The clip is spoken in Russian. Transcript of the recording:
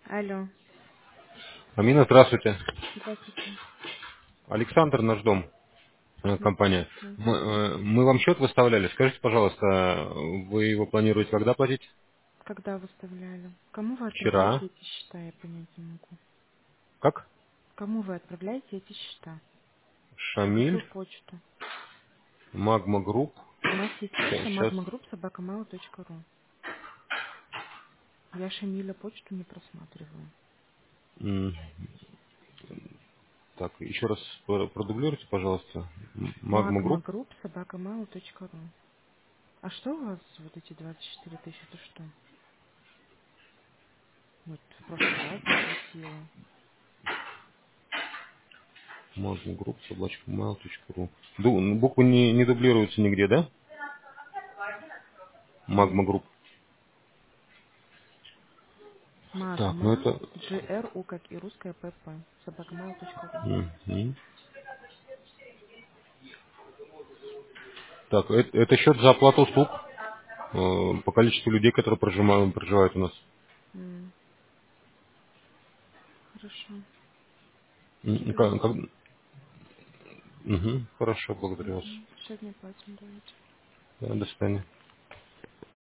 Алло, Амина, здравствуйте. здравствуйте. Александр, наш дом, компания. Здравствуйте. Мы вам счет выставляли. Скажите, пожалуйста, вы его планируете когда платить? Когда выставляли? Кому вы отправляете Вчера. эти счета, я понять не могу. Как? Кому вы отправляете эти счета? На какую Шамиль, почту? Магма Групп. У нас есть почта Сейчас. magmagroup@mail.ru. Я Шамиля почту не просматриваю. Так, еще раз продублируйте, пожалуйста. Магма Групп. magmagroup@mail.ru. А что у вас вот эти 24 тысячи, это что? Вот в прошлый раз не хватило. Магма Групп, собачка mail.ru. Буквы не дублируются нигде, да? Нет. Магма Групп. Так, ну Magma, это... GRU, как и русская pp, собакамайл.ру. Мгм. Так, это счет за оплату услуг по количеству людей, которые проживают у нас. Хорошо. М, как- Собираемся. как- Хорошо, благодарю вас. Сегодня платим, давайте. Да, до свидания.